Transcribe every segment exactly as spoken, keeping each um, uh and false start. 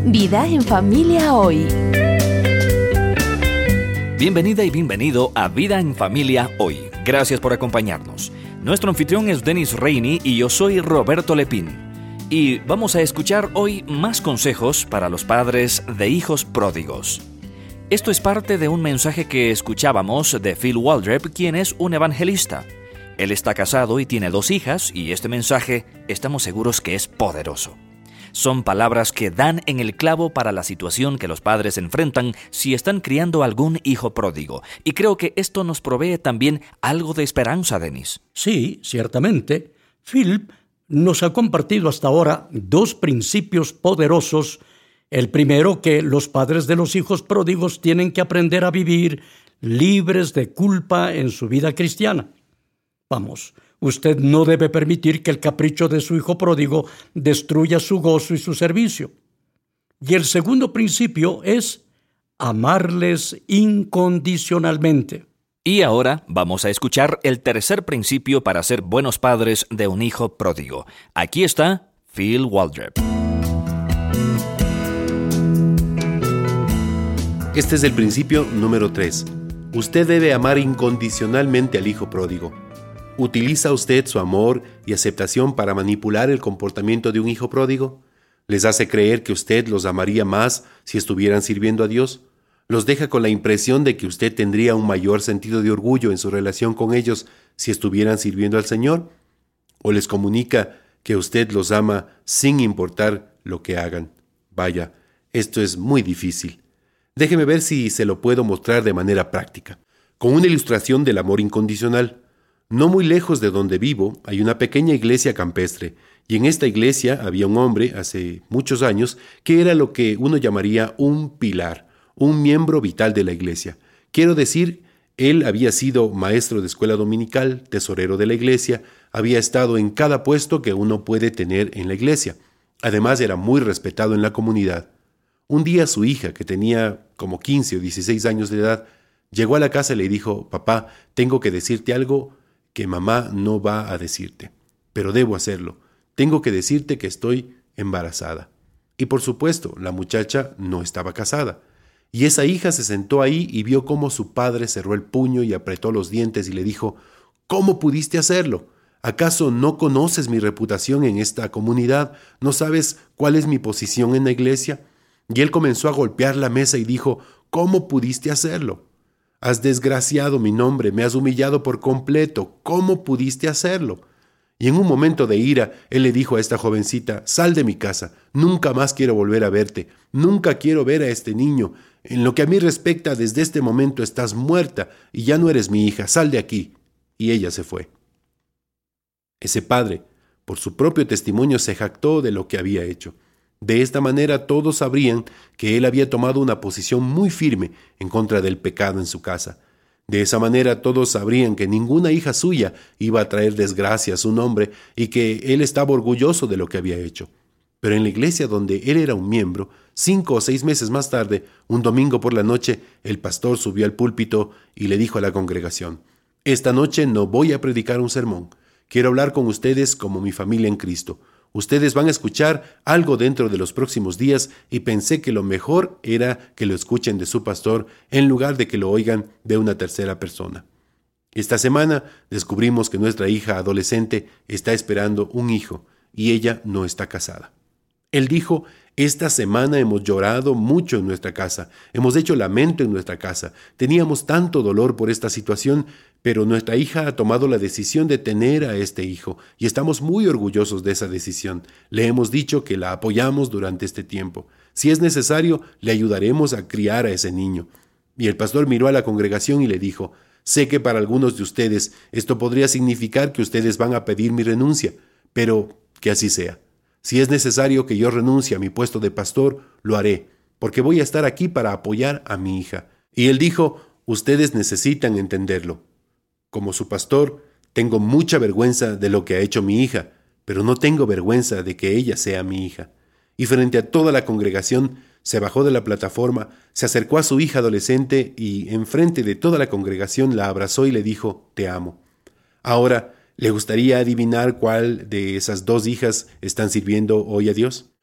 Vida en Familia Hoy. Bienvenida y bienvenido a Vida en Familia Hoy. Gracias por acompañarnos. Nuestro anfitrión es Dennis Rainey y yo soy Roberto Lepín. Y vamos a escuchar hoy más consejos para los padres de hijos pródigos. Esto es parte de un mensaje que escuchábamos de Phil Waldrep, quien es un evangelista. Él está casado y tiene dos hijas, y este mensaje estamos seguros que es poderoso. Son palabras que dan en el clavo para la situación que los padres enfrentan si están criando algún hijo pródigo. Y creo que esto nos provee también algo de esperanza, Denis. Sí, ciertamente. Phil nos ha compartido hasta ahora dos principios poderosos. El primero, que los padres de los hijos pródigos tienen que aprender a vivir libres de culpa en su vida cristiana. Vamos, usted no debe permitir que el capricho de su hijo pródigo destruya su gozo y su servicio. Y el segundo principio es amarles incondicionalmente. Y ahora vamos a escuchar el tercer principio para ser buenos padres de un hijo pródigo. Aquí está Phil Waldrep. Este es el principio número tres. Usted debe amar incondicionalmente al hijo pródigo. ¿Utiliza usted su amor y aceptación para manipular el comportamiento de un hijo pródigo? ¿Les hace creer que usted los amaría más si estuvieran sirviendo a Dios? ¿Los deja con la impresión de que usted tendría un mayor sentido de orgullo en su relación con ellos si estuvieran sirviendo al Señor? ¿O les comunica que usted los ama sin importar lo que hagan? Vaya, esto es muy difícil. Déjeme ver si se lo puedo mostrar de manera práctica, con una ilustración del amor incondicional. No muy lejos de donde vivo hay una pequeña iglesia campestre, y en esta iglesia había un hombre, hace muchos años, que era lo que uno llamaría un pilar, un miembro vital de la iglesia. Quiero decir, él había sido maestro de escuela dominical, tesorero de la iglesia, había estado en cada puesto que uno puede tener en la iglesia. Además, era muy respetado en la comunidad. Un día su hija, que tenía como quince o dieciséis años de edad, llegó a la casa y le dijo: «Papá, tengo que decirte algo que mamá no va a decirte, pero debo hacerlo. Tengo que decirte que estoy embarazada». Y por supuesto, la muchacha no estaba casada. Y esa hija se sentó ahí y vio cómo su padre cerró el puño y apretó los dientes y le dijo: «¿Cómo pudiste hacerlo? ¿Acaso no conoces mi reputación en esta comunidad? ¿No sabes cuál es mi posición en la iglesia?». Y él comenzó a golpear la mesa y dijo: «¿Cómo pudiste hacerlo? Has desgraciado mi nombre, me has humillado por completo. ¿Cómo pudiste hacerlo?». Y en un momento de ira, él le dijo a esta jovencita: «Sal de mi casa, nunca más quiero volver a verte, nunca quiero ver a este niño. En lo que a mí respecta, desde este momento estás muerta y ya no eres mi hija, sal de aquí». Y ella se fue. Ese padre, por su propio testimonio, se jactó de lo que había hecho. De esta manera todos sabrían que él había tomado una posición muy firme en contra del pecado en su casa. De esa manera todos sabrían que ninguna hija suya iba a traer desgracia a su nombre y que él estaba orgulloso de lo que había hecho. Pero en la iglesia donde él era un miembro, cinco o seis meses más tarde, un domingo por la noche, el pastor subió al púlpito y le dijo a la congregación: «Esta noche no voy a predicar un sermón. Quiero hablar con ustedes como mi familia en Cristo. Ustedes van a escuchar algo dentro de los próximos días y pensé que lo mejor era que lo escuchen de su pastor en lugar de que lo oigan de una tercera persona». Esta semana descubrimos que nuestra hija adolescente está esperando un hijo y ella no está casada. Él dijo: «Esta semana hemos llorado mucho en nuestra casa, hemos hecho lamento en nuestra casa, teníamos tanto dolor por esta situación, pero nuestra hija ha tomado la decisión de tener a este hijo y estamos muy orgullosos de esa decisión. Le hemos dicho que la apoyamos durante este tiempo. Si es necesario, le ayudaremos a criar a ese niño». Y el pastor miró a la congregación y le dijo: «Sé que para algunos de ustedes esto podría significar que ustedes van a pedir mi renuncia, pero que así sea. Si es necesario que yo renuncie a mi puesto de pastor, lo haré, porque voy a estar aquí para apoyar a mi hija». Y él dijo: «Ustedes necesitan entenderlo. Como su pastor, tengo mucha vergüenza de lo que ha hecho mi hija, pero no tengo vergüenza de que ella sea mi hija». Y frente a toda la congregación, se bajó de la plataforma, se acercó a su hija adolescente y, enfrente de toda la congregación, la abrazó y le dijo: «Te amo». Ahora, ¿le gustaría adivinar cuál de esas dos hijas están sirviendo hoy a Dios?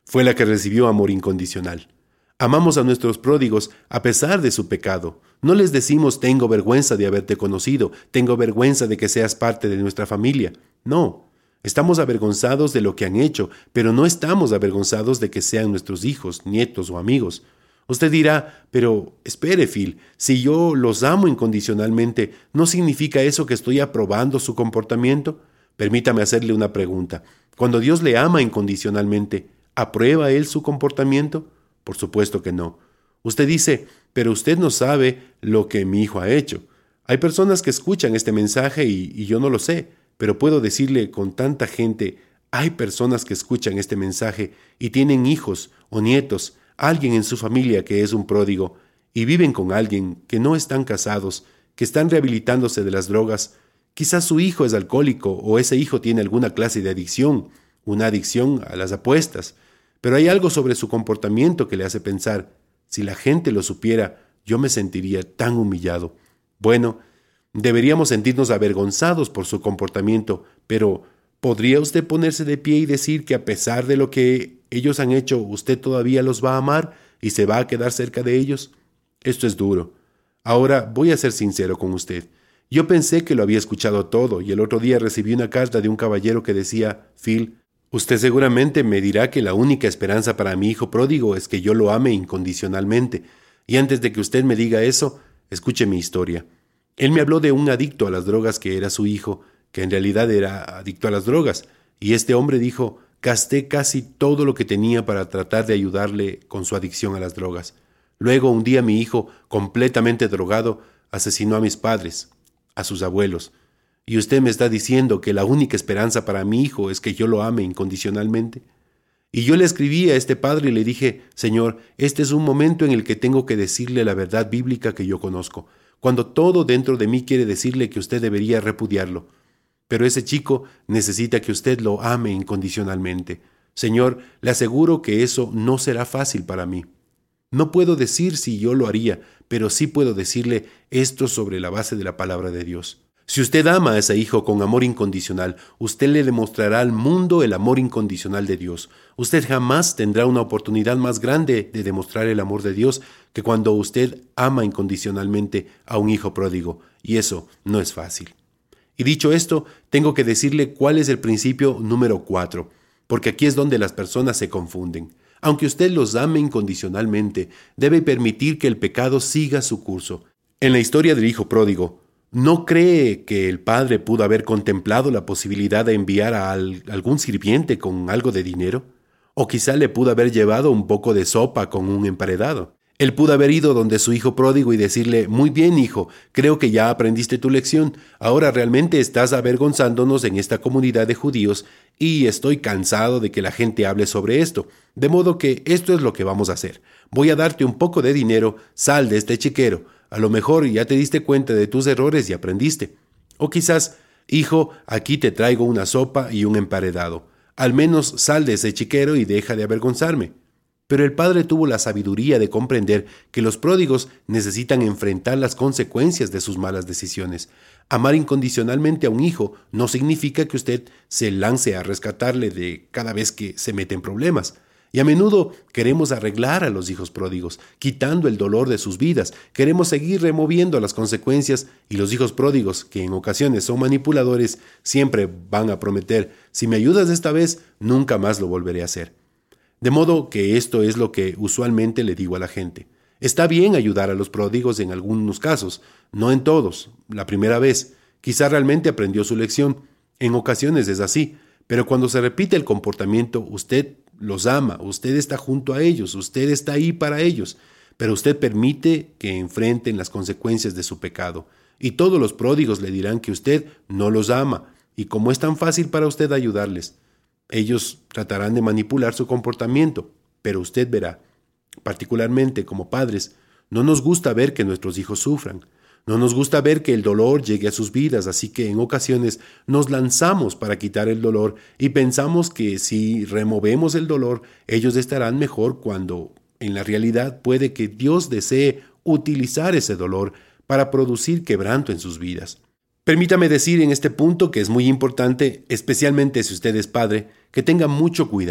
fue la que recibió amor incondicional. Amamos a nuestros pródigos a pesar de su pecado. No les decimos tengo vergüenza de haberte conocido, tengo vergüenza de que seas parte de nuestra familia. No, estamos avergonzados de lo que han hecho, pero no estamos avergonzados de que sean nuestros hijos, nietos o amigos. Usted dirá, pero espere, Phil, si yo los amo incondicionalmente, ¿no significa eso que estoy aprobando su comportamiento? Permítame hacerle una pregunta. Cuando Dios le ama incondicionalmente, ¿aprueba Él su comportamiento? Por supuesto que no. Usted dice, pero usted no sabe lo que mi hijo ha hecho. Hay personas que escuchan este mensaje y, y yo no lo sé, pero puedo decirle con tanta gente, hay personas que escuchan este mensaje y tienen hijos o nietos, alguien en su familia que es un pródigo, y viven con alguien que no están casados, que están rehabilitándose de las drogas. Quizás su hijo es alcohólico o ese hijo tiene alguna clase de adicción, una adicción a las apuestas. Pero hay algo sobre su comportamiento que le hace pensar, si la gente lo supiera, yo me sentiría tan humillado. Bueno, deberíamos sentirnos avergonzados por su comportamiento, pero ¿podría usted ponerse de pie y decir que a pesar de lo que ellos han hecho, usted todavía los va a amar y se va a quedar cerca de ellos? Esto es duro. Ahora voy a ser sincero con usted. Yo pensé que lo había escuchado todo y el otro día recibí una carta de un caballero que decía, Phil, usted seguramente me dirá que la única esperanza para mi hijo pródigo es que yo lo ame incondicionalmente. Y antes de que usted me diga eso, escuche mi historia. Él me habló de un adicto a las drogas que era su hijo, que en realidad era adicto a las drogas. Y este hombre dijo, gasté casi todo lo que tenía para tratar de ayudarle con su adicción a las drogas. Luego un día mi hijo, completamente drogado, asesinó a mis padres, a sus abuelos. ¿Y usted me está diciendo que la única esperanza para mi hijo es que yo lo ame incondicionalmente? Y yo le escribí a este padre y le dije, Señor, este es un momento en el que tengo que decirle la verdad bíblica que yo conozco, cuando todo dentro de mí quiere decirle que usted debería repudiarlo. Pero ese chico necesita que usted lo ame incondicionalmente. Señor, le aseguro que eso no será fácil para mí. No puedo decir si yo lo haría, pero sí puedo decirle esto sobre la base de la palabra de Dios. Si usted ama a ese hijo con amor incondicional, usted le demostrará al mundo el amor incondicional de Dios. Usted jamás tendrá una oportunidad más grande de demostrar el amor de Dios que cuando usted ama incondicionalmente a un hijo pródigo, y eso no es fácil. Y dicho esto, tengo que decirle cuál es el principio número cuatro, porque aquí es donde las personas se confunden. Aunque usted los ame incondicionalmente, debe permitir que el pecado siga su curso. En la historia del hijo pródigo, ¿no cree que el padre pudo haber contemplado la posibilidad de enviar a al, algún sirviente con algo de dinero? O quizá le pudo haber llevado un poco de sopa con un emparedado. Él pudo haber ido donde su hijo pródigo y decirle, muy bien, hijo, creo que ya aprendiste tu lección. Ahora realmente estás avergonzándonos en esta comunidad de judíos y estoy cansado de que la gente hable sobre esto. De modo que esto es lo que vamos a hacer. Voy a darte un poco de dinero, sal de este chiquero. A lo mejor ya te diste cuenta de tus errores y aprendiste. O quizás, hijo, aquí te traigo una sopa y un emparedado. Al menos sal de ese chiquero y deja de avergonzarme. Pero el padre tuvo la sabiduría de comprender que los pródigos necesitan enfrentar las consecuencias de sus malas decisiones. Amar incondicionalmente a un hijo no significa que usted se lance a rescatarle de cada vez que se mete en problemas. Y a menudo queremos arreglar a los hijos pródigos, quitando el dolor de sus vidas. Queremos seguir removiendo las consecuencias y los hijos pródigos, que en ocasiones son manipuladores, siempre van a prometer, si me ayudas esta vez, nunca más lo volveré a hacer. De modo que esto es lo que usualmente le digo a la gente. Está bien ayudar a los pródigos en algunos casos, no en todos, la primera vez. Quizá realmente aprendió su lección. En ocasiones es así, pero cuando se repite el comportamiento, usted los ama, usted está junto a ellos, usted está ahí para ellos, pero usted permite que enfrenten las consecuencias de su pecado. Y todos los pródigos le dirán que usted no los ama, y como es tan fácil para usted ayudarles, ellos tratarán de manipular su comportamiento, pero usted verá, particularmente como padres, no nos gusta ver que nuestros hijos sufran. No nos gusta ver que el dolor llegue a sus vidas, así que en ocasiones nos lanzamos para quitar el dolor y pensamos que si removemos el dolor, ellos estarán mejor cuando, en la realidad, puede que Dios desee utilizar ese dolor para producir quebranto en sus vidas. Permítame decir en este punto que es muy importante, especialmente si usted es padre, que tenga mucho cuidado,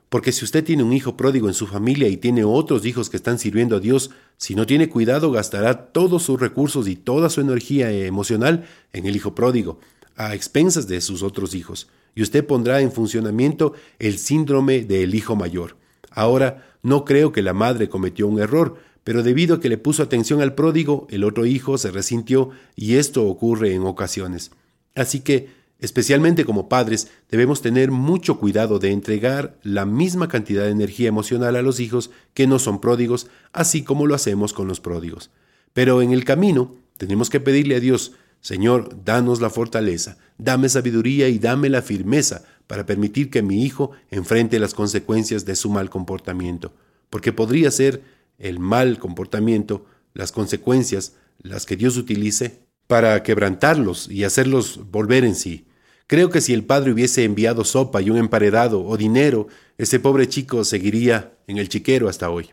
Porque si usted tiene un hijo pródigo en su familia y tiene otros hijos que están sirviendo a Dios, si no tiene cuidado gastará todos sus recursos y toda su energía emocional en el hijo pródigo, a expensas de sus otros hijos, y usted pondrá en funcionamiento el síndrome del hijo mayor. Ahora, no creo que la madre cometió un error, pero debido a que le puso atención al pródigo, el otro hijo se resintió y esto ocurre en ocasiones. Así que, especialmente como padres, debemos tener mucho cuidado de entregar la misma cantidad de energía emocional a los hijos que no son pródigos, así como lo hacemos con los pródigos. Pero en el camino, tenemos que pedirle a Dios: Señor, danos la fortaleza, dame sabiduría y dame la firmeza para permitir que mi hijo enfrente las consecuencias de su mal comportamiento, porque podría ser el mal comportamiento, las consecuencias, las que Dios utilice para quebrantarlos y hacerlos volver en sí. Creo que si el padre hubiese enviado sopa y un emparedado o dinero, ese pobre chico seguiría en el chiquero hasta hoy.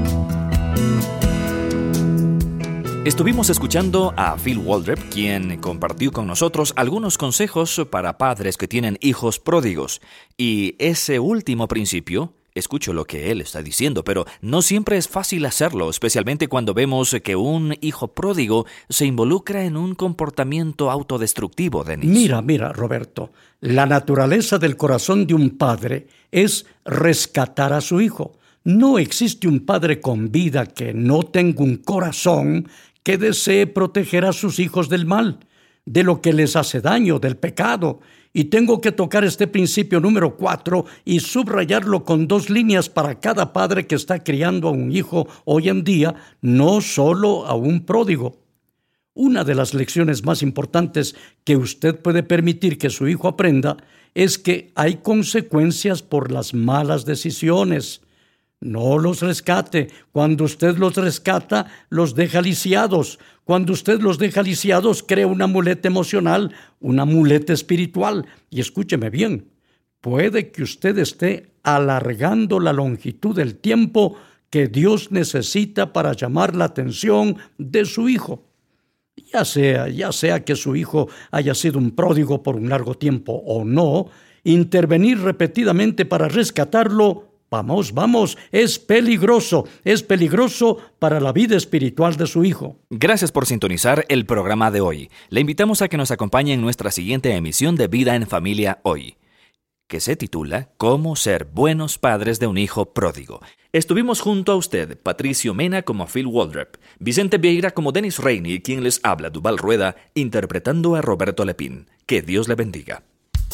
Estuvimos escuchando a Phil Waldrep, quien compartió con nosotros algunos consejos para padres que tienen hijos pródigos. Y ese último principio, escucho lo que él está diciendo, pero no siempre es fácil hacerlo, especialmente cuando vemos que un hijo pródigo se involucra en un comportamiento autodestructivo, Denis. Mira, mira, Roberto, la naturaleza del corazón de un padre es rescatar a su hijo. No existe un padre con vida que no tenga un corazón que desee proteger a sus hijos del mal, de lo que les hace daño, del pecado. Y tengo que tocar este principio número cuatro y subrayarlo con dos líneas para cada padre que está criando a un hijo hoy en día, no solo a un pródigo. Una de las lecciones más importantes que usted puede permitir que su hijo aprenda es que hay consecuencias por las malas decisiones. No los rescate. Cuando usted los rescata, los deja lisiados. Cuando usted los deja lisiados, crea una muleta emocional, una muleta espiritual. Y escúcheme bien, puede que usted esté alargando la longitud del tiempo que Dios necesita para llamar la atención de su hijo. Ya sea, ya sea que su hijo haya sido un pródigo por un largo tiempo o no, intervenir repetidamente para rescatarlo, Vamos, vamos, es peligroso, es peligroso para la vida espiritual de su hijo. Gracias por sintonizar el programa de hoy. Le invitamos a que nos acompañe en nuestra siguiente emisión de Vida en Familia Hoy, que se titula Cómo ser buenos padres de un hijo pródigo. Estuvimos junto a usted, Patricio Mena como Phil Waldrep, Vicente Vieira como Denis Reini, quien les habla, Duval Rueda, interpretando a Roberto Lepín. Que Dios le bendiga.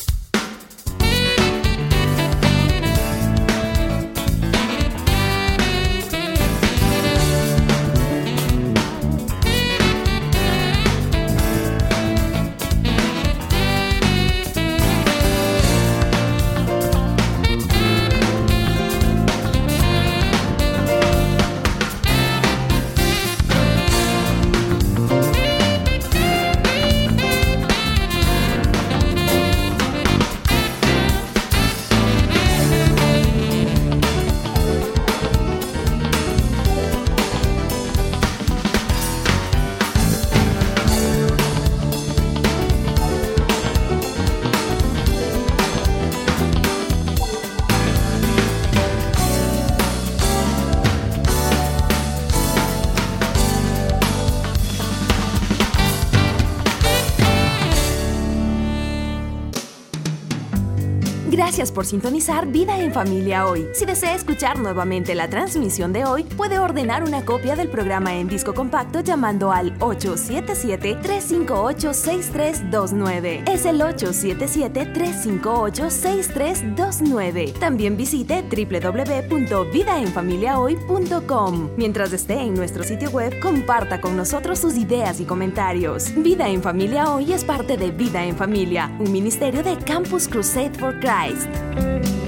Gracias por sintonizar Vida en Familia Hoy. Si desea escuchar nuevamente la transmisión de hoy, puede ordenar una copia del programa en disco compacto llamando al ocho siete siete, tres cinco ocho, seis tres dos nueve. Es el ocho siete siete, tres cinco ocho, seis tres dos nueve. También visite doble u doble u doble u punto vida en familia hoy punto com. Mientras esté en nuestro sitio web, comparta con nosotros sus ideas y comentarios. Vida en Familia Hoy es parte de Vida en Familia, un ministerio de Campus Crusade for Christ.